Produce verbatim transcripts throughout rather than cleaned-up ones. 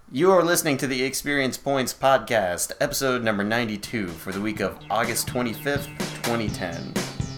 You are listening to the Experience Points Podcast, episode number ninety-two for the week of August twenty-fifth, twenty ten.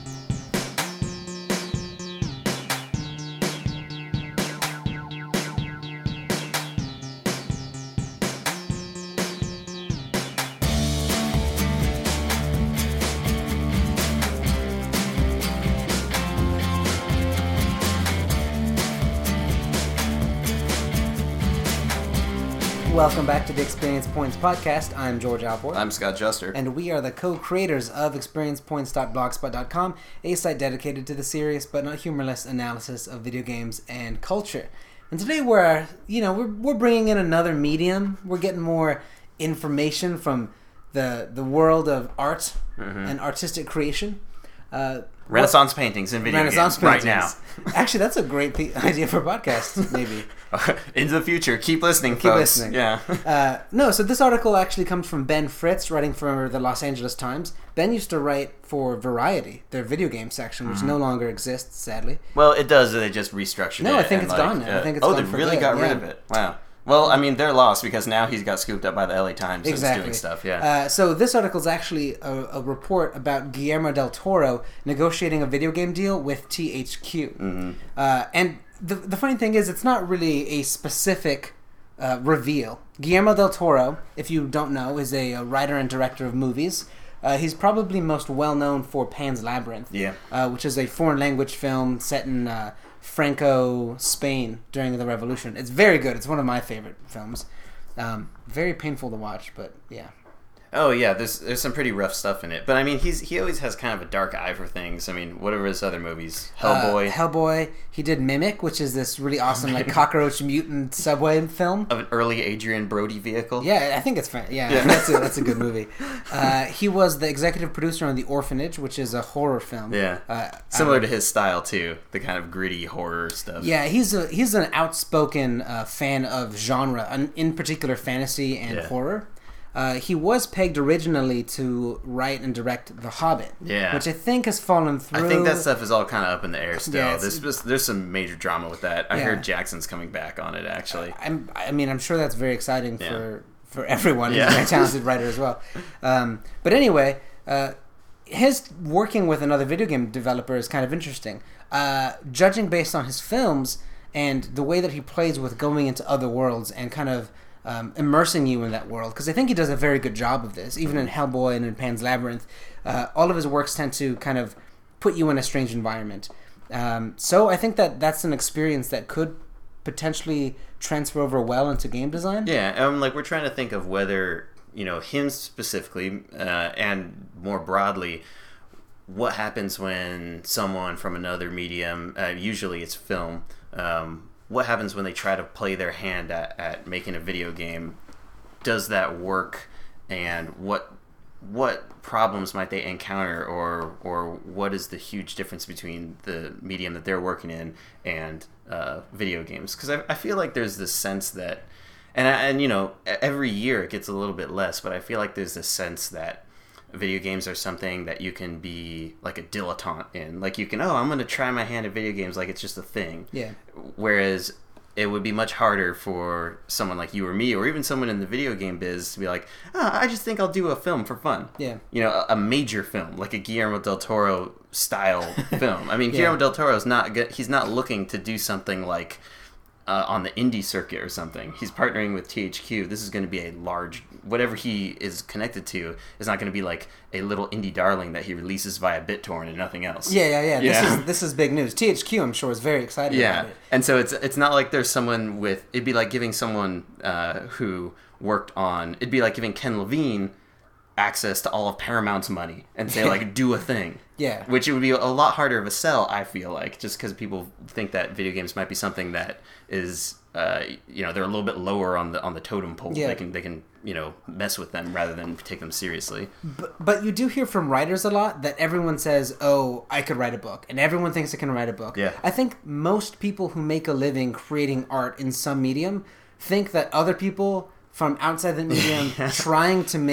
Welcome back to the Experience Points Podcast. I'm George Alport. I'm Scott Juster. And we are the co-creators of experience points dot blogspot dot com, a site dedicated to the serious but not humorless analysis of video games and culture. And today we're, you know, we're, we're bringing in another medium. We're getting more information from the the world of art mm-hmm. and artistic creation. Uh, Renaissance what, paintings in video Renaissance games paintings. right now. Actually, that's a great th- idea for podcasts, maybe. Into the future. Keep listening, Keep folks. listening. Yeah. uh, no, so this article actually comes from Ben Fritz, writing for the Los Angeles Times. Ben used to write for Variety, their video game section, which mm-hmm. no longer exists, sadly. Well, it does. They just restructured no, it. I think it's like, gone now. Uh, I think it's oh, gone they for really good. got yeah. rid of it. Wow. Well, I mean, they're lost because now he's got scooped up by the L A Times and exactly. doing stuff. Yeah. Uh, so this article is actually a, a report about Guillermo del Toro negotiating a video game deal with T H Q. Mm-hmm. Uh, and the the funny thing is, it's not really a specific uh, reveal. Guillermo del Toro, if you don't know, is a, a writer and director of movies. Uh, he's probably most well known for Pan's Labyrinth, yeah, uh, which is a foreign language film set in uh, Franco Spain during the Revolution. It's very good. It's one of my favorite films. Um, very painful to watch, but yeah. Oh yeah, there's there's some pretty rough stuff in it, but I mean he's he always has kind of a dark eye for things. I mean, whatever his other movies, Hellboy, uh, Hellboy. He did Mimic, which is this really awesome like cockroach mutant subway film of an early Adrian Brody vehicle. Yeah, I think it's fun. Yeah, yeah. that's a that's a good movie. Uh, he was the executive producer on The Orphanage, which is a horror film. Yeah, uh, similar um, to his style too, the kind of gritty horror stuff. Yeah, he's a he's an outspoken uh, fan of genre, in particular fantasy and yeah. horror. Uh, he was pegged originally to write and direct The Hobbit, yeah, which I think has fallen through. I think that stuff is all kind of up in the air still. Yeah, there's, there's some major drama with that. I yeah. heard Jackson's coming back on it, actually. I'm, I mean, I'm sure that's very exciting yeah. for, for everyone. Yeah. He's a very talented writer as well. Um, but anyway, uh, his working with another video game developer is kind of interesting. Uh, judging based on his films and the way that he plays with going into other worlds and kind of Um, immersing you in that world, because I think he does a very good job of this. Even in Hellboy and in Pan's Labyrinth, uh, all of his works tend to kind of put you in a strange environment. Um, so I think that that's an experience that could potentially transfer over well into game design. Yeah, um, like we're trying to think of whether, you know, him specifically uh, and more broadly, what happens when someone from another medium, uh, usually it's film, um, what happens when they try to play their hand at, at making a video game? Does that work? And what what problems might they encounter, or or what is the huge difference between the medium that they're working in and uh, video games? Because I, I feel like there's this sense that, and and you know, every year it gets a little bit less, but I feel like there's this sense that video games are something that you can be like a dilettante in. Like you can, oh, I'm going to try my hand at video games like it's just a thing. Yeah. Whereas it would be much harder for someone like you or me, or even someone in the video game biz, to be like, oh, I just think I'll do a film for fun. Yeah. You know, a, a major film, like a Guillermo del Toro style film. I mean, yeah. Guillermo del Toro is not good. He's not looking to do something like Uh, on the indie circuit or something. He's partnering with T H Q. This is going to be a large, whatever he is connected to is not going to be like a little indie darling that he releases via BitTorrent and nothing else. Yeah, yeah, yeah. yeah. This is this is big news. T H Q, I'm sure, is very excited yeah. about it. And so it's it's not like there's someone with, it'd be like giving someone uh, who worked on, it'd be like giving Ken Levine access to all of Paramount's money and say like, do a thing. Yeah. Which it would be a lot harder of a sell, I feel like, just because people think that video games might be something that is, uh, you know, they're a little bit lower on the on the totem pole. Yeah. They can they can you know mess with them rather than take them seriously. But, but you do hear from writers a lot that everyone says, "Oh, I could write a book," and everyone thinks they can write a book. Yeah. I think most people who make a living creating art in some medium think that other people from outside the medium Yeah. trying to make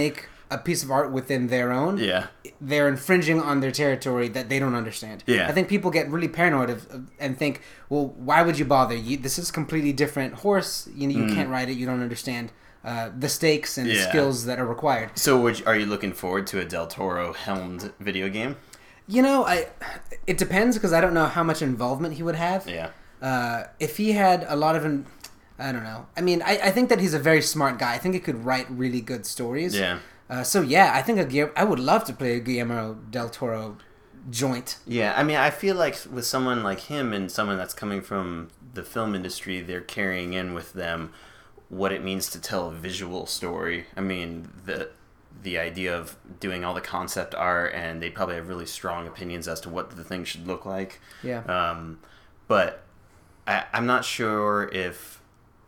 a piece of art within their own, yeah, they're infringing on their territory that they don't understand. Yeah. I think people get really paranoid of, of, and think, well, why would you bother? You, this is a completely different horse. You know, you mm. can't ride it. You don't understand uh, the stakes and yeah. the skills that are required. So, would you, are you looking forward to a Del Toro helmed video game? You know, I it depends because I don't know how much involvement he would have. Yeah. Uh, if he had a lot of, in, I don't know. I mean, I, I think that he's a very smart guy. I think he could write really good stories. Yeah. Uh, so yeah, I think a, I would love to play a Guillermo del Toro joint. Yeah, I mean, I feel like with someone like him and someone that's coming from the film industry, they're carrying in with them what it means to tell a visual story. I mean, the the idea of doing all the concept art, and they probably have really strong opinions as to what the thing should look like. Yeah. Um, but I, I'm not sure if...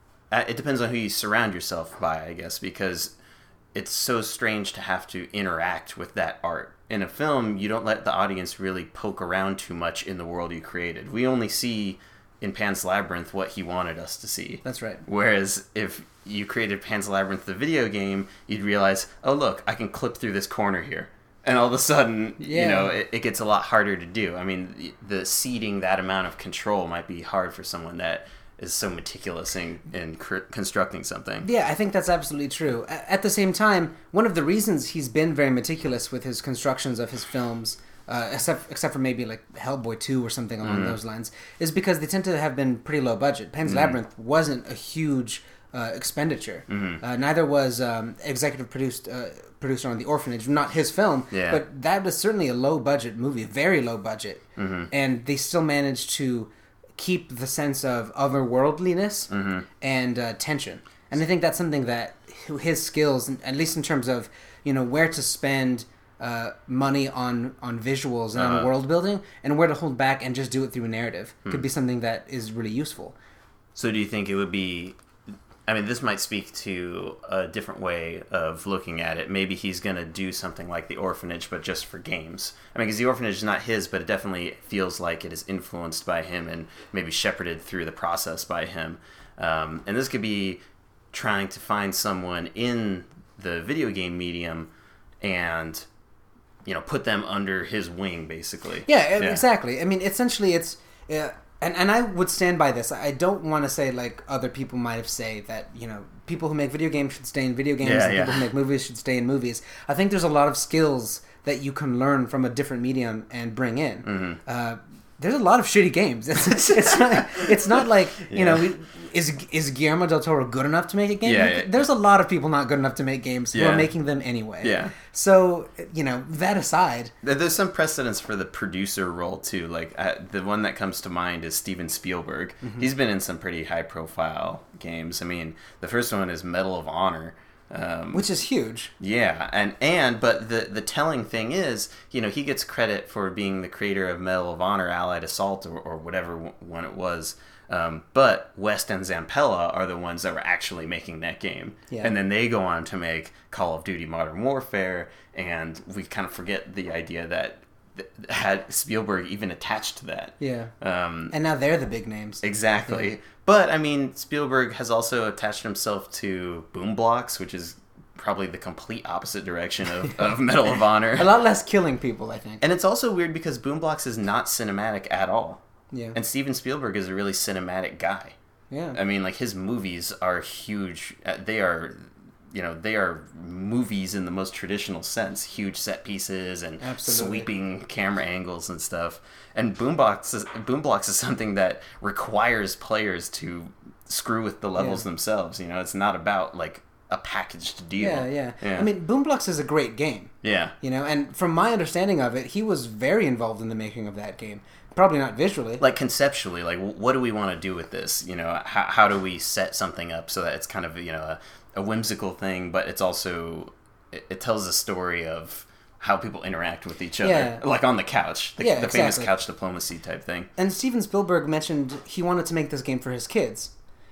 It depends on who you surround yourself by, I guess, because it's so strange to have to interact with that art. In a film, you don't let the audience really poke around too much in the world you created. We only see in Pan's Labyrinth what he wanted us to see. That's right. Whereas if you created Pan's Labyrinth, the video game, you'd realize, oh, look, I can clip through this corner here. And all of a sudden, yeah. you know, it, it gets a lot harder to do. I mean, the ceding that amount of control might be hard for someone that is so meticulous in, in cr- constructing something. Yeah, I think that's absolutely true. At the same time, one of the reasons he's been very meticulous with his constructions of his films, uh, except except for maybe like Hellboy two or something along mm. those lines, is because they tend to have been pretty low budget. Pan's mm. Labyrinth wasn't a huge uh, expenditure. Mm-hmm. Uh, neither was um, executive produced uh, producer on The Orphanage, not his film, yeah. but that was certainly a low budget movie, very low budget, mm-hmm. and they still managed to keep the sense of otherworldliness mm-hmm. and uh, tension. And I think that's something that his skills, at least in terms of, you know, where to spend uh, money on, on visuals and uh-huh. on world building, and where to hold back and just do it through a narrative, hmm. could be something that is really useful. So do you think it would be... I mean, this might speak to a different way of looking at it. Maybe he's going to do something like The Orphanage, but just for games. I mean, because The Orphanage is not his, but it definitely feels like it is influenced by him and maybe shepherded through the process by him. Um, and this could be trying to find someone in the video game medium and, you know, put them under his wing, basically. Yeah, yeah. exactly. I mean, essentially, it's... Uh, And and I would stand by this. I don't want to say like other people might have say that, you know, people who make video games should stay in video games yeah, and yeah. people who make movies should stay in movies. I think there's a lot of skills that you can learn from a different medium and bring in. Mm-hmm. Uh, there's a lot of shitty games. It's, it's, it's not it's not like, you yeah. know, is is Guillermo del Toro good enough to make a game? Yeah, like, yeah. There's a lot of people not good enough to make games yeah. who are making them anyway. Yeah. So, you know, that aside... There's some precedence for the producer role, too. Like, uh, the one that comes to mind is Steven Spielberg. Mm-hmm. He's been in some pretty high-profile games. I mean, the first one is Medal of Honor. Um, Which is huge. Yeah, and, and but the, the telling thing is, you know, he gets credit for being the creator of Medal of Honor, Allied Assault, or, or whatever one it was. Um, but West and Zampella are the ones that were actually making that game. Yeah. And then they go on to make Call of Duty Modern Warfare, and we kind of forget the idea that th- had Spielberg even attached to that. Yeah. Um, and now they're the big names. Exactly. Yeah. But, I mean, Spielberg has also attached himself to Boom Blocks, which is probably the complete opposite direction of, of Medal of Honor. A lot less killing people, I think. And it's also weird because Boom Blocks is not cinematic at all. Yeah. And Steven Spielberg is a really cinematic guy. Yeah. I mean, like, his movies are huge. They are, you know, they are movies in the most traditional sense. Huge set pieces and Absolutely. sweeping camera angles and stuff. And Boombox is, Boomblocks is something that requires players to screw with the levels yeah. themselves. You know, it's not about, like, a packaged deal. Yeah, yeah, yeah. I mean, Boom Blocks is a great game. Yeah. You know, and from my understanding of it, he was very involved in the making of that game. Probably not visually. Like, conceptually, like, what do we want to do with this? You know, how, how do we set something up so that it's kind of, you know, a, a whimsical thing, but it's also, it, it tells a story of how people interact with each other. Yeah. Like on the couch. The, yeah, the exactly. famous couch diplomacy type thing. And Steven Spielberg mentioned he wanted to make this game for his kids.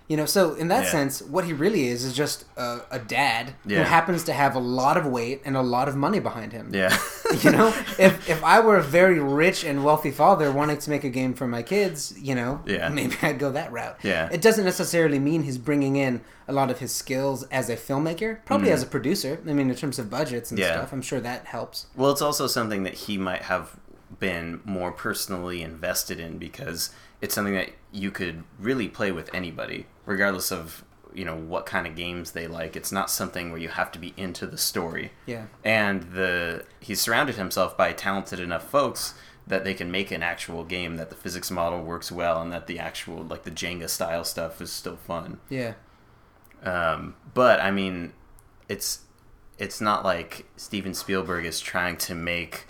You know, so in that Yeah. sense, what he really is is just a, a dad Yeah. who happens to have a lot of weight and a lot of money behind him. Yeah. You know, if if I were a very rich and wealthy father wanting to make a game for my kids, you know, Yeah. maybe I'd go that route. Yeah. It doesn't necessarily mean he's bringing in a lot of his skills as a filmmaker, probably Mhm. as a producer. I mean, in terms of budgets and Yeah. stuff, I'm sure that helps. Well, it's also something that he might have been more personally invested in because it's something that you could really play with anybody, regardless of, you know, what kind of games they like. It's not something where you have to be into the story. Yeah. And the he's surrounded himself by talented enough folks that they can make an actual game, that the physics model works well, and that the actual, like, the Jenga style stuff is still fun. Yeah. Um, but I mean, it's it's not like Steven Spielberg is trying to make,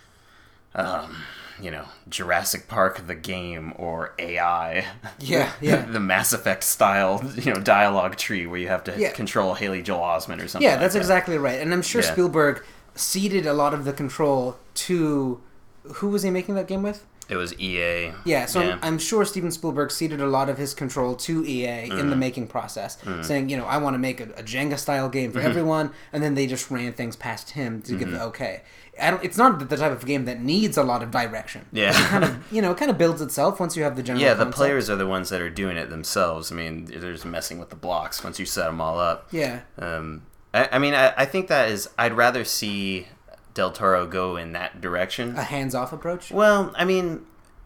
um, you know, Jurassic Park the game or A I. Yeah, yeah. The Mass Effect style, you know, dialogue tree where you have to Yeah. control Haley Joel Osment or something. Yeah, like that's that. exactly right. And I'm sure Yeah. Spielberg ceded a lot of the control to who was he making that game with? It was E A. Yeah, so Yeah. I'm, I'm sure Steven Spielberg ceded a lot of his control to E A in the making process, saying, you know, I want to make a, a Jenga-style game for everyone, and then they just ran things past him to give the okay. I don't, it's not the type of game that needs a lot of direction. Yeah. It kind of, you know, it kind of builds itself once you have the general Yeah, the concept. players are the ones that are doing it themselves. I mean, they're just messing with the blocks once you set them all up. Yeah. Um, I, I mean, I, I think that is. I'd rather see Del Toro go in that direction. A hands-off approach? Well, I mean,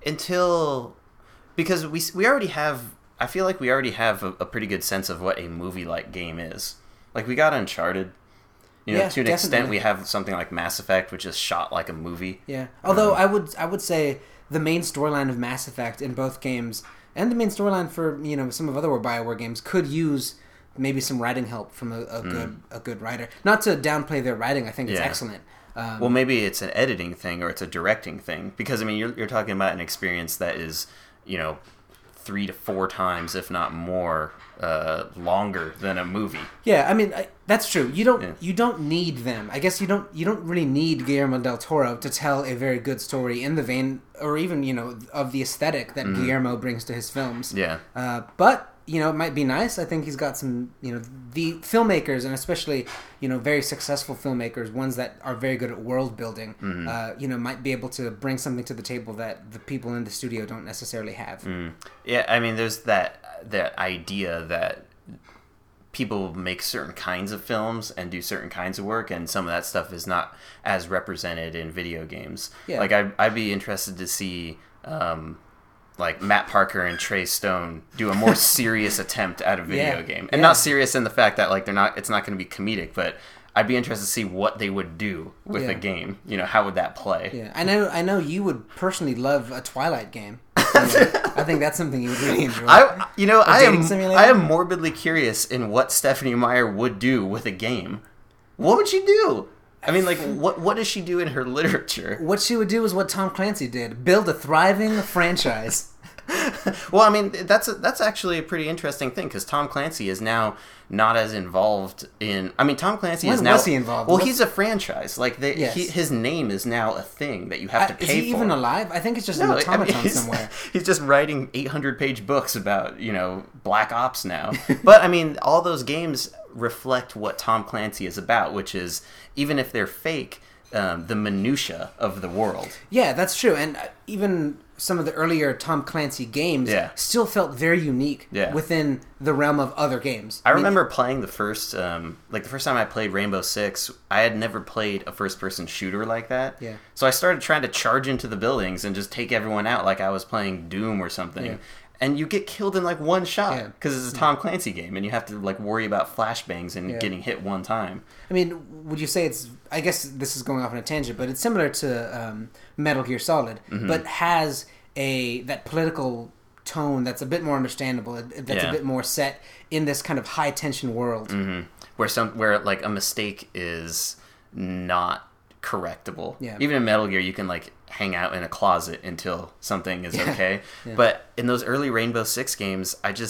until because we we already have. I feel like we already have a, a pretty good sense of what a movie-like game is. Like, we got Uncharted. You know, Yeah, to an definitely. extent, we have something like Mass Effect, which is shot like a movie. Yeah. Although Um, I would I would say the main storyline of Mass Effect in both games and the main storyline for, you know, some of other BioWare games could use maybe some writing help from a, a good a good writer. Not to downplay their writing, I think it's Mm. Yeah. excellent. Um, Well, maybe it's an editing thing or it's a directing thing, because I mean, you're you're talking about an experience that is, you know, three to four times, if not more, uh, longer than a movie. yeah, I mean I, that's true. You don't Yeah. you don't need them. I guess you don't you don't really need Guillermo del Toro to tell a very good story in the vein or even, you know, of the aesthetic that Guillermo brings to his films. Yeah. Uh, but you know, it might be nice. I think he's got some, you know, the filmmakers, and especially, you know, very successful filmmakers, ones that are very good at world building, Mm-hmm. uh, you know, might be able to bring something to the table that the people in the studio don't necessarily have. Mm. Yeah, I mean, there's that that idea that people make certain kinds of films and do certain kinds of work, and some of that stuff is not as represented in video games. Yeah. Like, I'd, I'd be interested to see, um, like, Matt Parker and Trey Stone do a more serious attempt at a video Yeah. game. And Yeah. not serious in the fact that, like, they're not, it's not going to be comedic, but I'd be interested to see what they would do with Yeah. a game. You know, how would that play? Yeah, I know. I know you would personally love a Twilight game. You know, I think that's something you would really enjoy. I, you know, I dating am, simulator? I am morbidly curious in what Stephanie Meyer would do with a game. What would she do? I mean, like, what what does she do in her literature? What she would do is what Tom Clancy did: build a thriving franchise. Well, I mean, that's a, that's actually a pretty interesting thing, because Tom Clancy is now not as involved in. I mean, Tom Clancy When is now. was he involved? Well, What- he's a franchise. Like, they, Yes. he, his name is now a thing that you have to Uh, is pay he for. even alive? I think it's just No, an I mean, automaton he's, somewhere. he's just writing eight hundred page books about, you know, Black Ops now. But, I mean, all those games reflect what Tom Clancy is about, which is, even if they're fake, um, the minutia of the world. Yeah, that's true. And uh, even some of the earlier Tom Clancy games Yeah. still felt very unique Yeah. within the realm of other games. I mean, remember playing the first, um, like the first time I played Rainbow Six, I had never played a first-person shooter like that. Yeah. So I started trying to charge into the buildings and just take everyone out like I was playing Doom or something. Yeah. And you get killed in like one shot Yeah. because it's a Tom Clancy game, and you have to like worry about flashbangs and Yeah. getting hit one time. I mean, would you say it's? I guess this is going off on a tangent, but it's similar to um, Metal Gear Solid, Mm-hmm. but has a that political tone that's a bit more understandable. That's Yeah. a bit more set in this kind of high tension world. Mm-hmm. Where some where like a mistake is not correctable. Yeah. Even in Metal Gear, you can like hang out in a closet until something is Yeah. okay. Yeah. But in those early Rainbow Six games, I just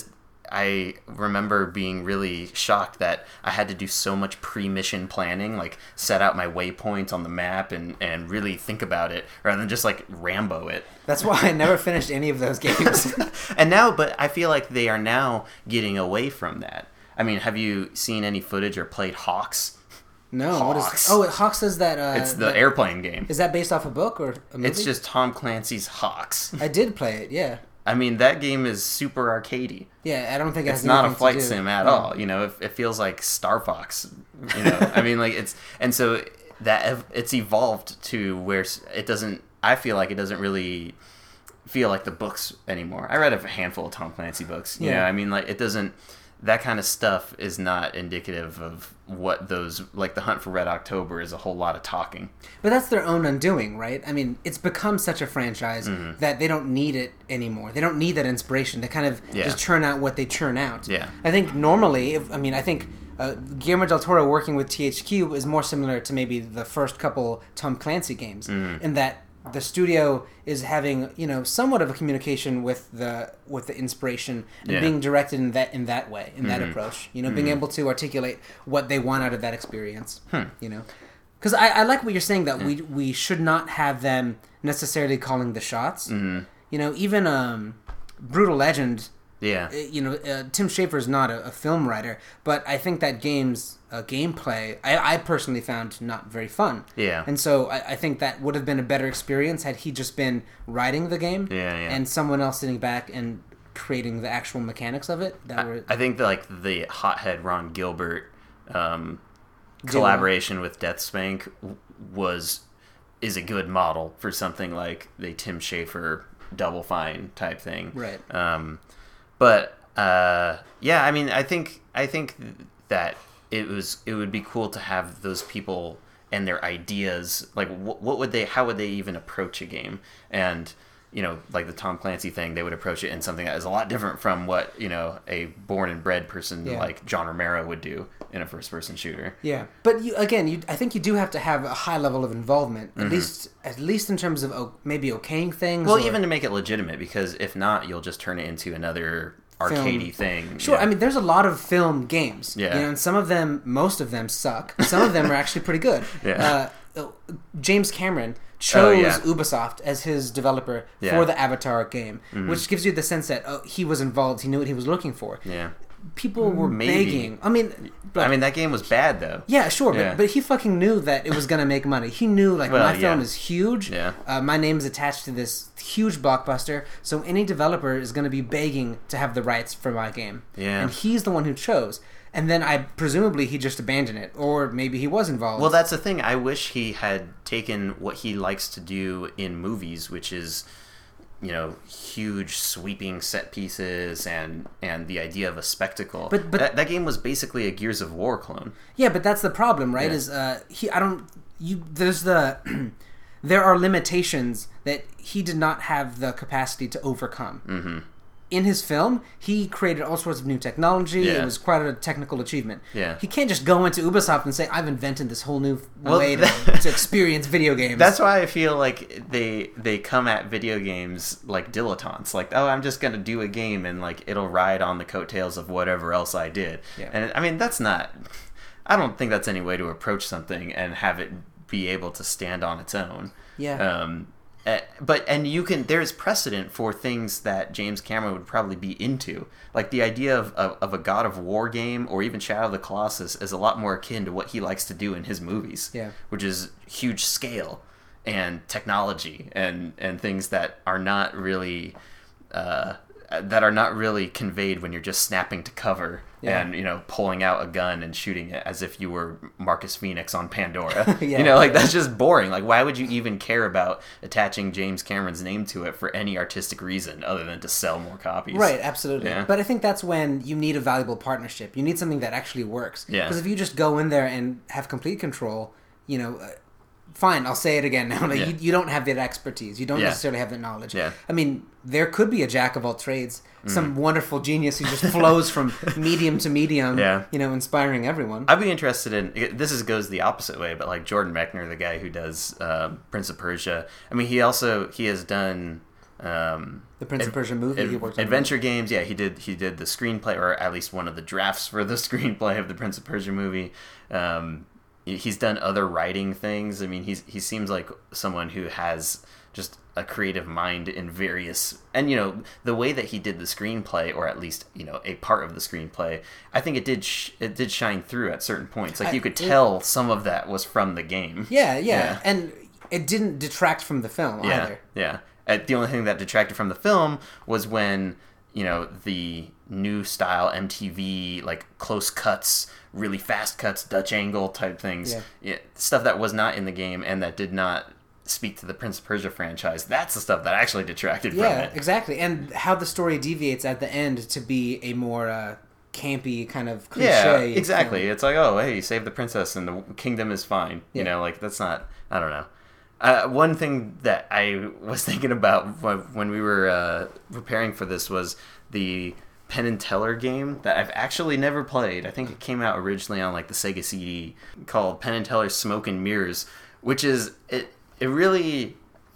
I remember being really shocked that I had to do so much pre-mission planning, like set out my waypoints on the map and, and really think about it rather than just like Rambo it. That's why I never finished any of those games. And now, but I feel like they are now getting away from that. I mean, have you seen any footage or played Hawks? No. Hawks. What is, oh, Hawks is that... Uh, it's the that, airplane game. Is that based off a book or a movie? It's just Tom Clancy's Hawks. I did play it, yeah. I mean, that game is super arcadey. Yeah, I don't think it it's has not a anything flight to do. sim at No. all. You know, it, it feels like Star Fox. You know, I mean, like it's and so that ev- it's evolved to where s- it doesn't. I feel like it doesn't really feel like the books anymore. I read a handful of Tom Clancy books. You Yeah. know, I mean, like it doesn't. That kind of stuff is not indicative of what those like the Hunt for Red October is a whole lot of talking. But that's their own undoing, right? I mean, it's become such a franchise Mm-hmm. that they don't need it anymore. They don't need that inspiration. They kind of Yeah. just churn out what they churn out. Yeah. I think normally, if, I mean, I think uh, Guillermo del Toro working with T H Q is more similar to maybe the first couple Tom Clancy games, Mm-hmm. in that the studio is having, you know, somewhat of a communication with the with the inspiration and Yeah. being directed in that in that way, in that Mhm. approach. You know, being able to articulate what they want out of that experience. Hmm. You know, because I, I like what you're saying that we we should not have them necessarily calling the shots. Mm-hmm. You know, even um, Brutal Legend. Yeah. uh, You know, uh, Tim Schafer is not a, a film writer, but I think that game's uh, gameplay I, I personally found not very fun. Yeah. And so I, I think that would have been a better experience had he just been writing the game Yeah, yeah. and someone else sitting back and creating the actual mechanics of it. That I, were I think that like the hothead Ron Gilbert um, Duo. collaboration with Deathspank w- was is a good model for something like the Tim Schafer Double Fine type thing. right. Um, but uh, yeah, I mean, I think I think that it was it would be cool to have those people and their ideas. Like, what, what would they? How would they even approach a game? And you know, like the Tom Clancy thing, they would approach it in something that is a lot different from what you know a born and bred person Yeah. like John Romero would do in a first person shooter. Yeah, but you, again, you, I think you do have to have a high level of involvement, at Mhm. least at least in terms of oh, maybe okaying things. Well, or- even to make it legitimate, because if not, you'll just turn it into another arcadey thing. Sure, Yeah. I mean, there's a lot of film games. Yeah. You know, and some of them, most of them suck. Some of them are actually pretty good. Yeah. Uh, James Cameron chose Oh, yeah. Ubisoft as his developer Yeah. for the Avatar game, Mhm. which gives you the sense that oh, he was involved, he knew what he was looking for. Yeah. People were Maybe. begging. I mean, I mean, that game was bad though. yeah, sure, Yeah. but but he fucking knew that it was gonna make money. He knew like Well, my film yeah. is huge. Yeah. Uh, my name is attached to this huge blockbuster, so any developer is gonna be begging to have the rights for my game. Yeah. And he's the one who chose. And then I presumably he just abandoned it, or maybe he was involved. Well, that's the thing. I wish he had taken what he likes to do in movies, which is, you know, huge sweeping set pieces and and the idea of a spectacle. But- but- that, that game was basically a Gears of War clone. yeah, but that's the problem, right? Yeah. Is uh, he? I don't. You there's the. There are limitations that he did not have the capacity to overcome. Mm-hmm. In his film, he created all sorts of new technology. Yeah. It was quite a technical achievement. Yeah. He can't just go into Ubisoft and say, "I've invented this whole new Well, way to, that- to experience video games." That's why I feel like they they come at video games like dilettantes. Like, oh, I'm just gonna do a game and like it'll ride on the coattails of whatever else I did. Yeah. And I mean, that's not. I don't think that's any way to approach something and have it be able to stand on its own. Yeah. Um, eh, but and you can there's precedent for things that James Cameron would probably be into, like the idea of, of, of a God of War game or even Shadow of the Colossus is a lot more akin to what he likes to do in his movies, Yeah. which is huge scale and technology and and things that are not really uh, that are not really conveyed when you're just snapping to cover Yeah. and you know pulling out a gun and shooting it as if you were Marcus Phoenix on Pandora. Yeah. You know, like that's just boring. Like, why would you even care about attaching James Cameron's name to it for any artistic reason other than to sell more copies? Right, absolutely. Yeah. But I think that's when you need a valuable partnership. You need something that actually works. Yeah. Because if you just go in there and have complete control, you know, uh, fine, I'll say it again now. Like, Yeah. you, you don't have that expertise. You don't Yeah. necessarily have that knowledge. Yeah. I mean, there could be a jack of all trades, Mm. some wonderful genius who just flows from medium to medium, Yeah. you know, inspiring everyone. I'd be interested in this. Is goes the opposite way, but like Jordan Mechner, the guy who does uh, Prince of Persia. I mean, he also he has done Um, the Prince of Persia movie. Ad- he worked on adventure games. Yeah, he did. He did the screenplay, or at least one of the drafts for the screenplay of the Prince of Persia movie. Um, he's done other writing things. I mean, he's he seems like someone who has just a creative mind in various, and you know, the way that he did the screenplay, or at least you know a part of the screenplay, I think it did sh- it did shine through at certain points. Like I, you could it, tell some of that was from the game. Yeah, yeah, Yeah. and it didn't detract from the film Yeah, either. yeah. Uh, the only thing that detracted from the film was when you know the new style M T V, like close cuts, really fast cuts, Dutch angle type things, Yeah. yeah, stuff that was not in the game and that did not speak to the Prince of Persia franchise. That's the stuff that actually detracted from Yeah, it. exactly. And how the story deviates at the end to be a more uh, campy kind of cliche. Yeah, exactly. film. It's like, oh, hey, you saved the princess and the kingdom is fine. Yeah. You know, like that's not. I don't know. Uh, one thing that I was thinking about when we were uh, preparing for this was the Penn and Teller game that I've actually never played. I think it came out originally on like the Sega C D, called Penn and Teller Smoke and Mirrors, which is it. It really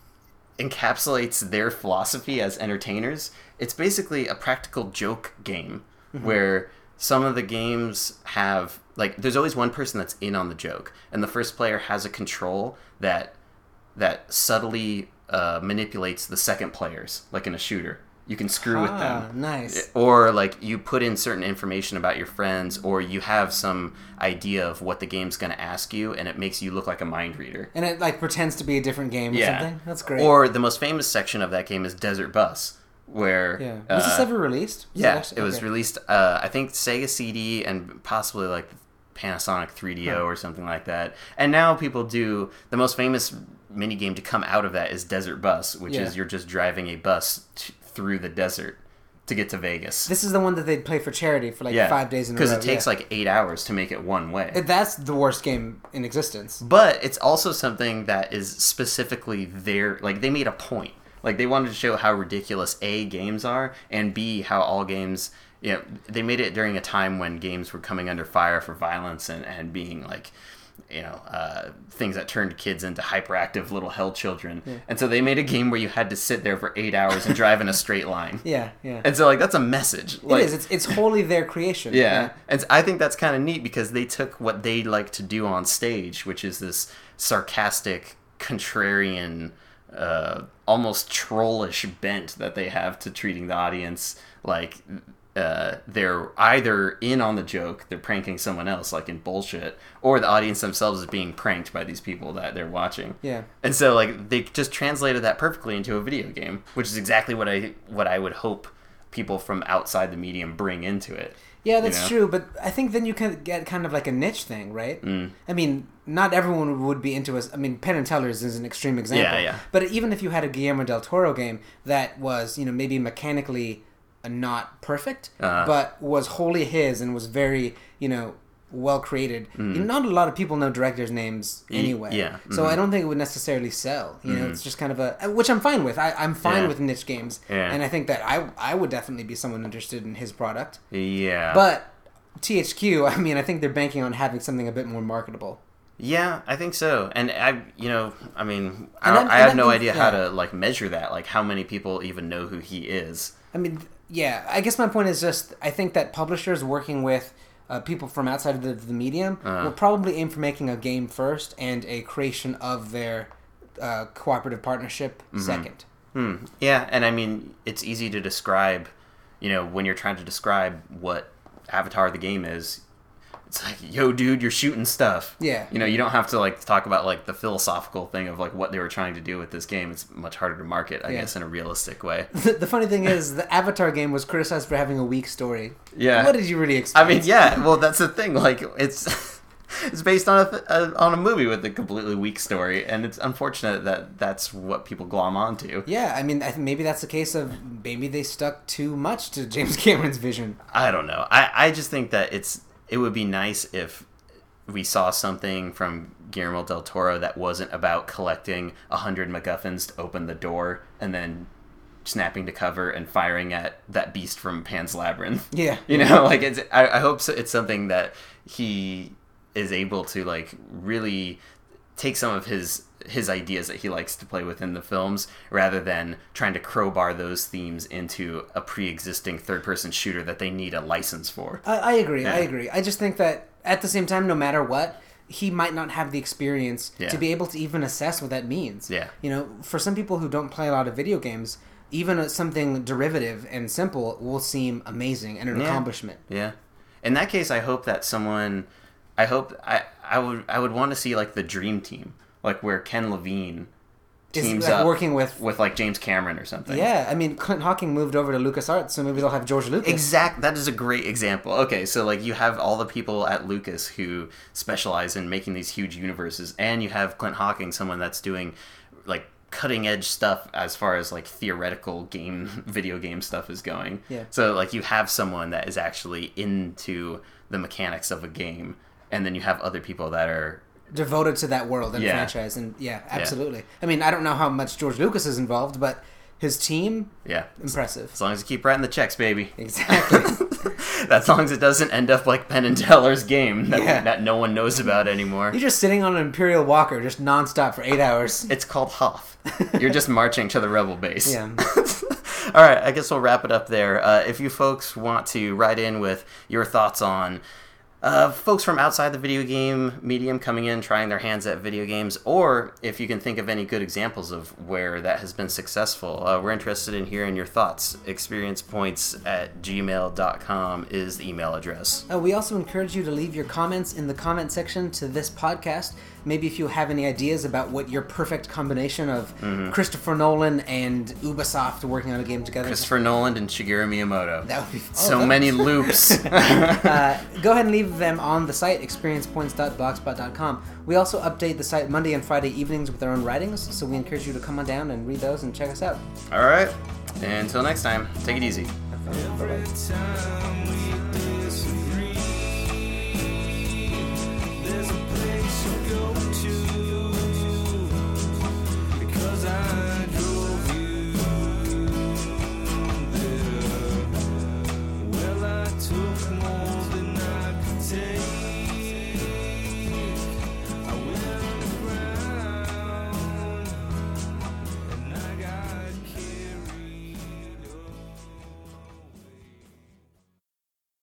encapsulates their philosophy as entertainers. It's basically a practical joke game mm-hmm. where some of the games have like there's always one person that's in on the joke, and the first player has a control that that subtly uh, manipulates the second players, like in a shooter. You can screw ah, with them. Nice. Or like you put in certain information about your friends, or you have some idea of what the game's going to ask you, and it makes you look like a mind reader. And it like pretends to be a different game or Yeah. something. That's great. Or the most famous section of that game is Desert Bus, where yeah. Was uh, this ever released? Was yeah, it, actually? it was Okay. released. Uh, I think Sega C D and possibly like Panasonic three D O Huh. or something like that. And now people do the most famous mini game to come out of that is Desert Bus, which Yeah. is you're just driving a bus t- through the desert to get to Vegas. This is the one that they'd play for charity for like yeah, five days in a row. because it takes yeah. like eight hours to make it one way. It- That's the worst game in existence. But it's also something that is specifically their, like they made a point. Like they wanted to show how ridiculous A, games are, and B, how all games, you know, they made it during a time when games were coming under fire for violence and, and being like, you know, uh, things that turned kids into hyperactive little hell children. Yeah. And so they made a game where you had to sit there for eight hours and drive in a straight line. Yeah, yeah. And so like that's a message. Like, it is. It's, it's wholly their creation. yeah. And I think that's kind of neat because they took what they like to do on stage, which is this sarcastic, contrarian, uh, almost trollish bent that they have to treating the audience like uh, they're either in on the joke, they're pranking someone else like in Bullshit, or the audience themselves is being pranked by these people that they're watching. Yeah. And so like they just translated that perfectly into a video game, which is exactly what I what I would hope people from outside the medium bring into it. Yeah, that's You know? true, but I think then you can get kind of like a niche thing, right? Mm. I mean, not everyone would be into us. I mean, Penn and Teller's is an extreme example. Yeah, yeah. But even if you had a Guillermo del Toro game that was, you know, maybe mechanically uh, not perfect, Uh-huh. but was wholly his and was very, you know, well created. Mm. Not a lot of people know directors' names Y- anyway. yeah, So mhm. I don't think it would necessarily sell. You know, Mhm. it's just kind of a, which I'm fine with. I, I'm fine Yeah. with niche games. Yeah. And I think that I, I would definitely be someone interested in his product. Yeah. But T H Q, I mean, I think they're banking on having something a bit more marketable. Yeah, I think so. And I, you know, I mean, I, And don't- that- I and have that no means- idea how yeah. to like measure that. Like, how many people even know who he is? I mean, yeah, I guess my point is just I think that publishers working with uh, people from outside of the, the medium Uh-huh. will probably aim for making a game first and a creation of their uh, cooperative partnership second. Hmm. Yeah, and I mean, it's easy to describe. You know, when you're trying to describe what Avatar the game is, it's like, yo, dude, you're shooting stuff. Yeah. You know, you don't have to like talk about like the philosophical thing of like what they were trying to do with this game. It's much harder to market, I Yeah. guess, in a realistic way. The, the funny thing is, the Avatar game was criticized for having a weak story. Yeah. What did you really expect? I mean, yeah. Well, that's the thing. Like, it's it's based on a, a on a movie with a completely weak story, and it's unfortunate that that's what people glom onto. Yeah, I mean, I think maybe that's a case of maybe they stuck too much to James Cameron's vision. I don't know. I I just think that it's it would be nice if we saw something from Guillermo del Toro that wasn't about collecting a hundred MacGuffins to open the door and then snapping to cover and firing at that beast from Pan's Labyrinth. Yeah. You know, like it's. I, I hope so, it's something that he is able to like really take some of his his ideas that he likes to play with in the films, rather than trying to crowbar those themes into a pre-existing third-person shooter that they need a license for. I, I agree. Yeah. I agree. I just think that at the same time, no matter what, he might not have the experience Yeah. to be able to even assess what that means. Yeah. You know, for some people who don't play a lot of video games, even something derivative and simple will seem amazing and an Yeah. accomplishment. Yeah. In that case, I hope that someone, I hope I, I would I would want to see like the dream team, like where Ken Levine Is teams like up working with. with like James Cameron or something. Yeah, I mean, Clint Hawking moved over to LucasArts, so maybe they'll have George Lucas. Exact. That is a great example. Okay, so like you have all the people at Lucas who specialize in making these huge universes, and you have Clint Hawking, someone that's doing like cutting edge stuff as far as like theoretical game, video game stuff is going. Yeah. So like you have someone that is actually into the mechanics of a game, and then you have other people that are Devoted to that world and Yeah. franchise, and yeah, absolutely. I mean, I don't know how much George Lucas is involved, but his team, yeah. impressive. As long as you keep writing the checks, baby. Exactly. As long as it doesn't end up like Penn and Teller's game that, Yeah. that no one knows about anymore. You're just sitting on an Imperial Walker, just nonstop for eight hours. It's called Hoth. You're just marching to the rebel base. Yeah. All right, I guess we'll wrap it up there. Uh, if you folks want to write in with your thoughts on uh, folks from outside the video game medium coming in, trying their hands at video games, or if you can think of any good examples of where that has been successful, uh, we're interested in hearing your thoughts. experiencepoints at gmail dot com is the email address. Uh, we also encourage you to leave your comments in the comment section to this podcast. Maybe if you have any ideas about what your perfect combination of Mm-hmm. Christopher Nolan and Ubisoft working on a game together. Christopher Nolan and Shigeru Miyamoto. That would be So oh, that- many loops. uh, go ahead and leave them on the site, experiencepoints dot blogspot dot com. We also update the site Monday and Friday evenings with our own writings, so we encourage you to come on down and read those and check us out. All right. Until next time, take it easy. Bye-bye. Every time we